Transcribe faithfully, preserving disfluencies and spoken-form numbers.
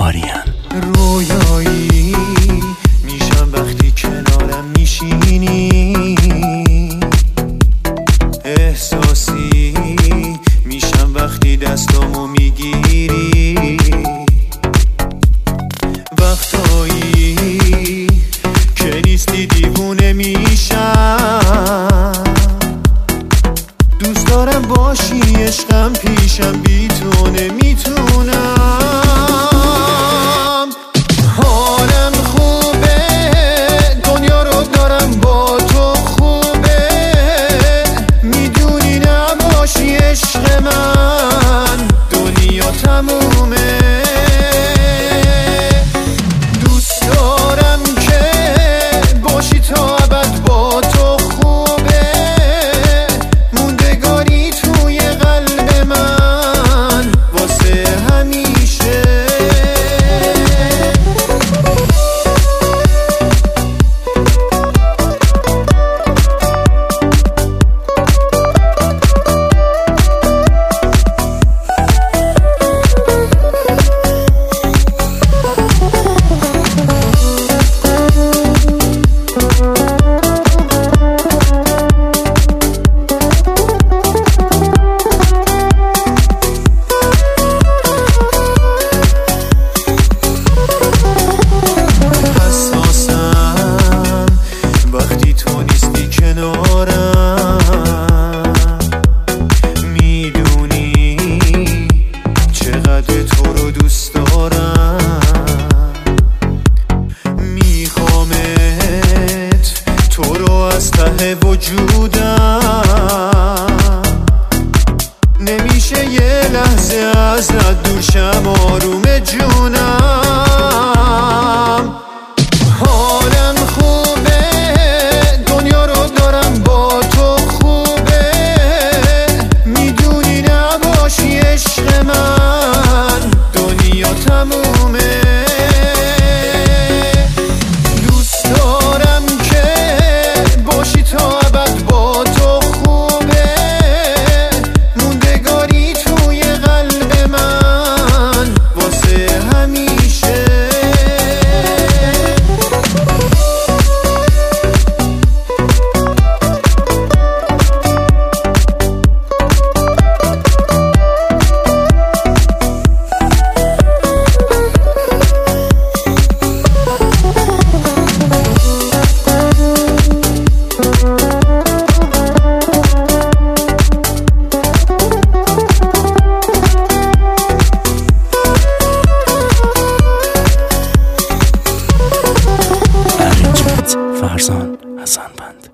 آریان. رویایی میشم وقتی کنارم میشینی، احساسی میشم وقتی دستامو میگیری، وقتایی که نیستی دیوونه میشم، دوست دارم باشی عشقم پیشم، بی تو نمیتونم. حالم خوبه، دنیا رو دارم با تو خوبه، میدونی نباشی عشق من دنیا تمومه. دوست دارم که باشی تا ابد با تو خوبه، موندگاری توی قلب من واسه همیشه. از ته وجودم نمیشه یه لحظه ازت دور شم، آروم جونم. حالم خوبه، دنیا رو دارم با تو خوبه، میدونی نباشی عشق من دنیا تمومه. تا ابد با تو خوبه، موندگاری توی قلب من واسه همیشه. فرزان حسن بند.